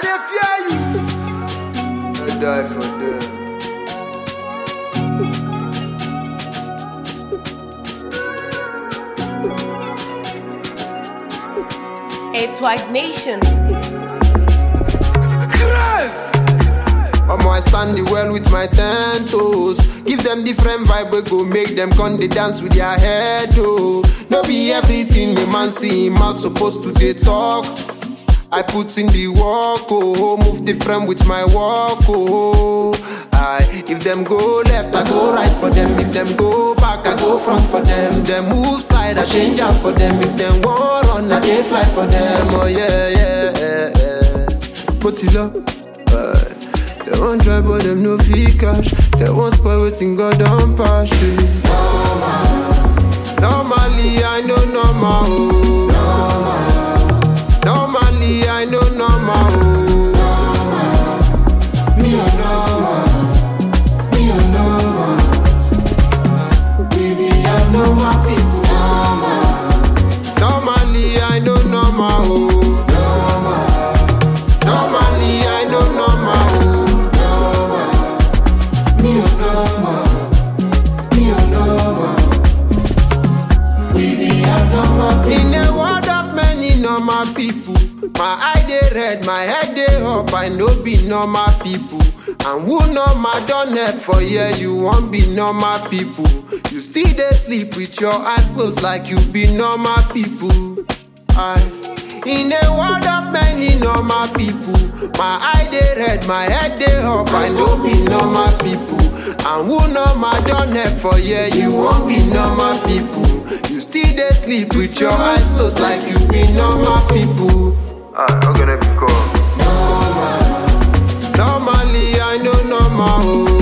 dey fear you. I die for them. It's White Nation. I stand the well with my 10 toes. Give them different vibe, we go make them come they dance with their head, oh. No be everything the man see him out supposed to they talk. I put in the work, oh. Move different with my walk, oh. If them go left, I go right for them. If them go back, I go front for them. Them move side, I change out for them. If them want run, I dey fly for them. Oh yeah. Put it up. They won't try, but them no fee cash. They won't spoil waiting, God don't pass it. Normally, I know normal. Normally, I know normal. Me a normal. Me a normal. Baby, I know my people. Normally, I know normal. Normally, I know normal. Me a normal. Me a normal. Baby, I know my people. In a world of many normal people, my eye dey red, my head dey up, I no be normal people. And who normal don't help for here, you won't be normal people. You still dey sleep with your eyes closed like you be normal people. In a world of many normal people, my eye dey red, my head dey up, I no be normal people. And who normal don't help for here, you won't be normal people. You still dey sleep with your eyes closed like you be normal people. I'm gonna be cool. Normally I know normal.